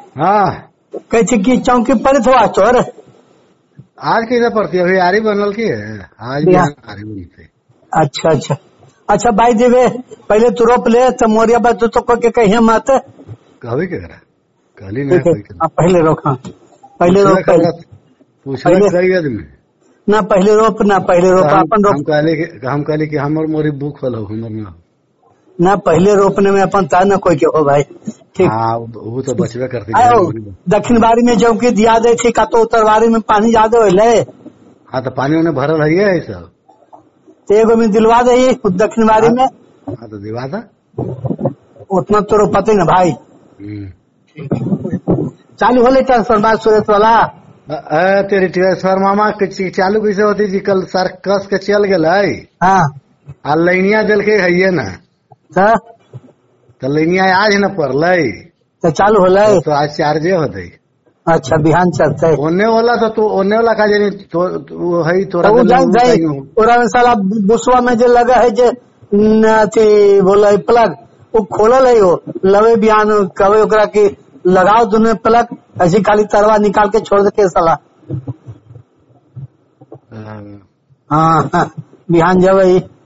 हाँ कहते कि चौकी पर थोड़ा तोर आज कैसे पड़ती है? अभी आरी बनल की है, आज भी आरी बनती है। अच्छा अच्छा अच्छा भाई देवे पहले तू रोप ले तो मोरिया बात तो के कहिए मत कभी कह रहा कहली नहीं कोई पहले रोक हाँ पहले रोप पूछना कई आदमी ना पहले रोप अपन रोप हम कहले कि हमर मोरी बुक होल हमर ना पहले रोपने में अपन ता ना कोई के हो भाई ठीक। हाँ वो तो बचबे करती दक्षिण बारी में जब की दिया दे थी का तो उत्तर बारी में पानी ज्यादा होले। हाँ तो पानी उन्हें भरल है सब तो एगो में दिलवा दे दक्षिण बारी में। हाँ तो दिलवा था उतना तो पता ना भाई। चालू होले ट्रांसफर सुरेश वाला तेरी ट्रांसफर मामा चालू कैसे होती जी? कल सर कस के चल गए हाँ लाइनिया दिल के है ना तो लाइनिया आज न पड़ल तो चालू होले तो आज चार्जे होते। अच्छा बिहान चलते ओने वाला तो ओने वाला का जानी तो है तोरा में साला बुसवा में जो लगा है जो बोला प्लग वो खोलल है वो लवे बिहान कवे ओकरा की लगाओ दोनों प्लग ऐसी खाली तरवा निकाल के छोड़ दे साला। हाँ बिहान जब